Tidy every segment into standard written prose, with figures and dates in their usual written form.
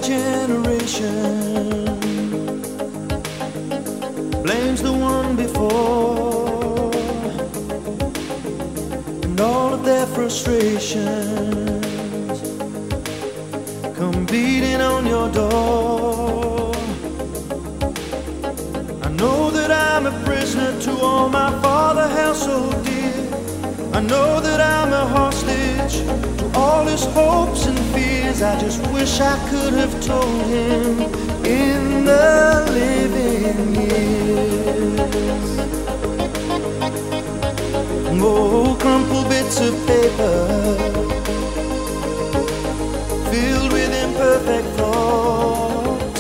generation blames the one before, and all of their frustrations come beating on your door. I know that I'm a prisoner to all my father held so dear. I know that I'm a hostage to all his hopes and fears. I just wish I could have told him in the living years. Oh, crumpled bits of paper filled with imperfect thoughts,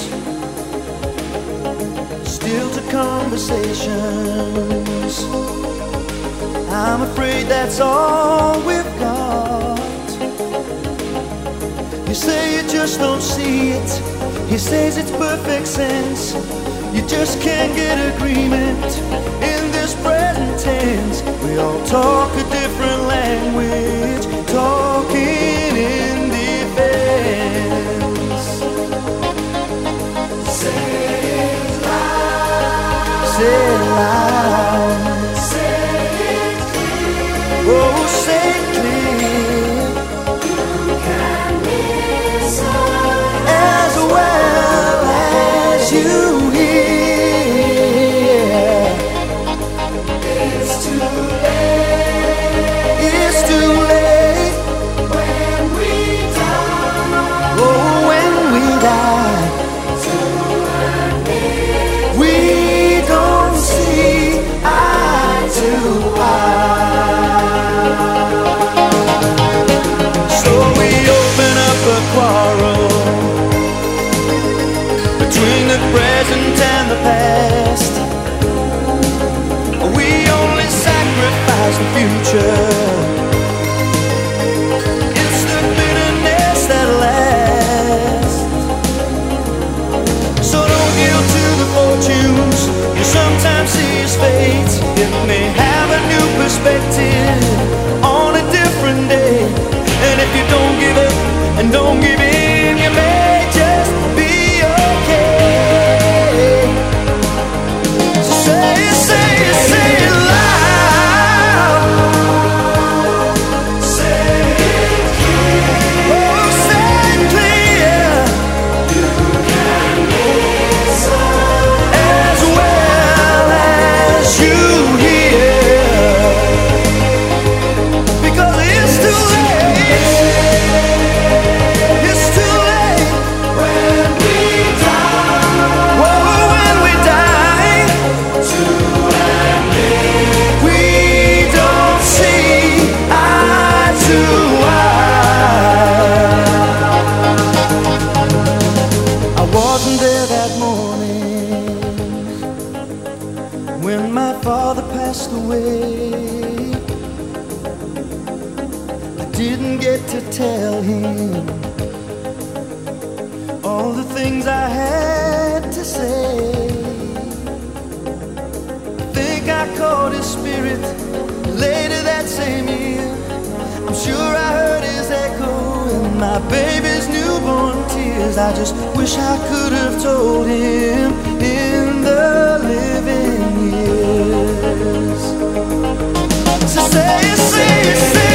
still to conversations. I'm afraid that's all we've got. You say you just don't see it. He says it's perfect sense. You just can't get agreement in this present tense. We all talk a different language, talking in defense. Say it loud. Say it loud. Oh, say it clear. You can listen as well as you hear. It's too late. It's too late when we die. Oh, when we die. We don't see eye to eye. Quarrel between the present and the past. We only sacrifice the future. It's the bitterness that lasts. So don't yield to the fortunes you sometimes see as fate. It may have a new perspective on a different day. And if you don't give up and don't give in, you may just be okay. So say it, say it, say it loud. Say it clear. Oh, say it clear. You can listen as well as you hear. Because it's too late. When my father passed away, I didn't get to tell him all the things I had to say. I think I caught his spirit later that same year. I'm sure I heard his echo in my baby's newborn tears. I just wish I could have told him in the living years. So say it, say it, say it.